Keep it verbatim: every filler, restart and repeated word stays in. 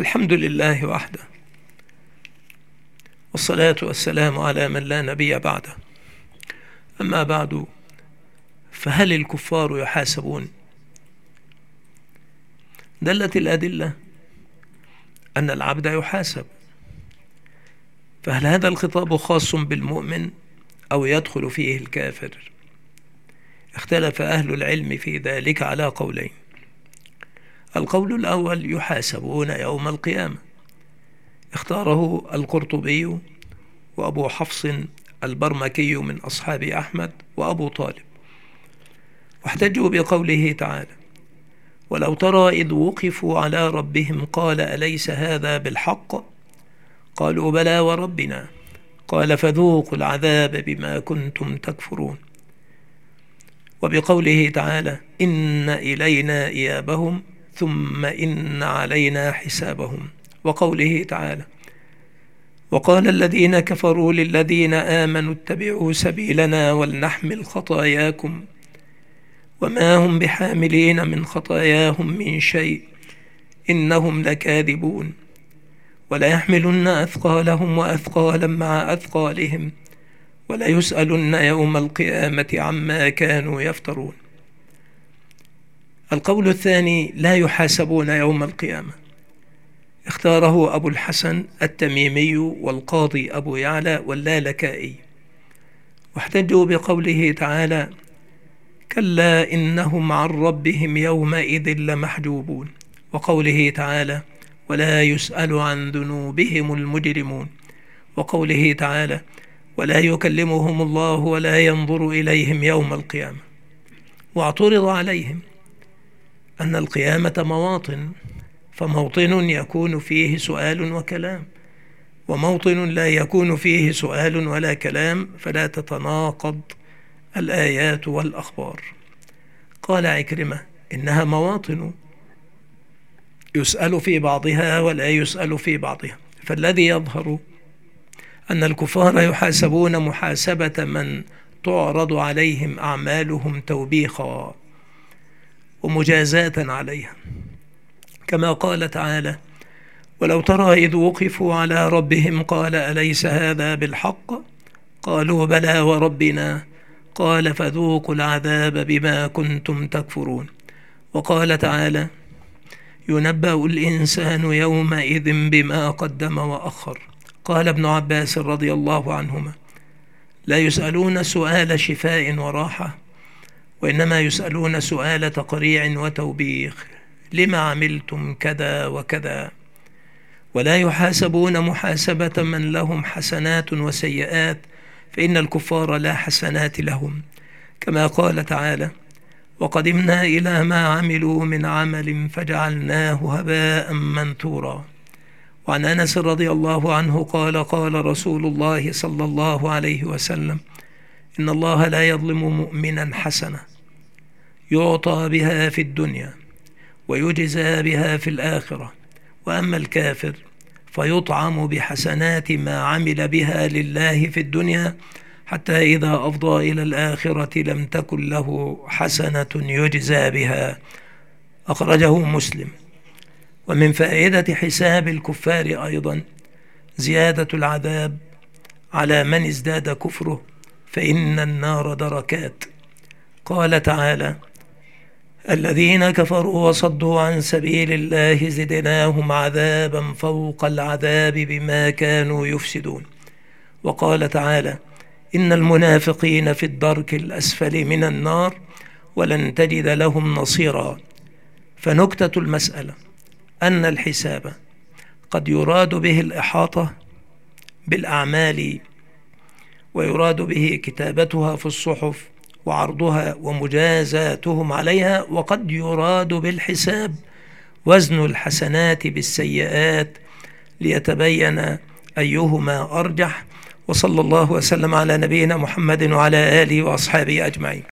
الحمد لله وحده، والصلاة والسلام على من لا نبي بعده. أما بعد، فهل الكفار يحاسبون؟ دلت الأدلة أن العبد يحاسب، فهل هذا الخطاب خاص بالمؤمن أو يدخل فيه الكافر؟ اختلف أهل العلم في ذلك على قولين. القول الأول: يحاسبون يوم القيامة، اختاره القرطبي وأبو حفص البرمكي من أصحاب أحمد وأبو طالب، واحتجوا بقوله تعالى: ولو ترى إذ وقفوا على ربهم قال أليس هذا بالحق؟ قالوا بلى وربنا، قال فذوقوا العذاب بما كنتم تكفرون. وبقوله تعالى: إن إلينا إيابهم ثم إن علينا حسابهم. وقوله تعالى: وقال الذين كفروا للذين آمنوا اتبعوا سبيلنا ولنحمل خطاياكم وما هم بحاملين من خطاياهم من شيء إنهم لكاذبون وليحملن أثقالهم وأثقالا مع أثقالهم وليسألن يوم القيامة عما كانوا يفترون. القول الثاني: لا يحاسبون يوم القيامة، اختاره أبو الحسن التميمي والقاضي أبو يعلى واللالكائي، واحتجوا بقوله تعالى: كلا إنهم عن ربهم يومئذ لمحجوبون. وقوله تعالى: ولا يسأل عن ذنوبهم المجرمون. وقوله تعالى: ولا يكلمهم الله ولا ينظر إليهم يوم القيامة. واعترض عليهم أن القيامة مواطن، فموطن يكون فيه سؤال وكلام، وموطن لا يكون فيه سؤال ولا كلام، فلا تتناقض الآيات والأخبار. قال عكرمة: إنها مواطن يسأل في بعضها ولا يسأل في بعضها، فالذي يظهر أن الكفار يحاسبون محاسبة من تعرض عليهم أعمالهم توبيخا ومجازاة عليها، كما قال تعالى: ولو ترى إذ وقفوا على ربهم قال أليس هذا بالحق؟ قالوا بلى وربنا، قال فذوقوا العذاب بما كنتم تكفرون. وقال تعالى: ينبأ الإنسان يومئذ بما قدم وأخر. قال ابن عباس رضي الله عنهما: لا يسألون سؤال شفاء وراحة، وإنما يسألون سؤال تقريع وتوبيخ، لما عملتم كذا وكذا، ولا يحاسبون محاسبة من لهم حسنات وسيئات، فإن الكفار لا حسنات لهم، كما قال تعالى: وقدمنا إلى ما عملوا من عمل فجعلناه هباء منثورا. وعن أنس رضي الله عنه قال: قال رسول الله صلى الله عليه وسلم: إن الله لا يظلم مؤمنا حسنة يعطى بها في الدنيا ويجزى بها في الآخرة، وأما الكافر فيطعم بحسنات ما عمل بها لله في الدنيا حتى إذا أفضى إلى الآخرة لم تكن له حسنة يجزى بها. أخرجه مسلم. ومن فائدة حساب الكفار أيضا زيادة العذاب على من ازداد كفره، فإن النار دركات. قال تعالى: الذين كفروا وصدوا عن سبيل الله زدناهم عذابا فوق العذاب بما كانوا يفسدون. وقال تعالى: إن المنافقين في الدرك الأسفل من النار ولن تجد لهم نصيرا. فنكتة المسألة أن الحساب قد يراد به الإحاطة بالأعمال، ويراد به كتابتها في الصحف وعرضها ومجازاتهم عليها، وقد يراد بالحساب وزن الحسنات بالسيئات ليتبين أيهما أرجح. وصلى الله وسلم على نبينا محمد وعلى آله وأصحابه أجمعين.